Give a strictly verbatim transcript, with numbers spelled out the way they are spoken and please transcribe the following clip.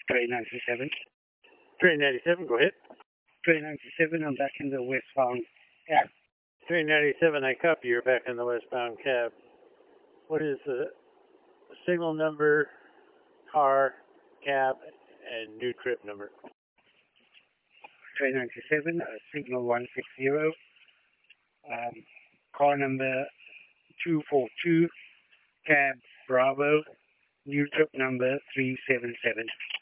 Train ninety-seven. Train ninety-seven, go ahead. Train ninety-seven, I'm back in the westbound cab. Train ninety-seven, I copy, you're back in the westbound cab. What is the signal number, car, cab, and new trip number? Train ninety-seven, uh, signal one six zero, um, car number two four two, cab Bravo, new trip number three seven seven.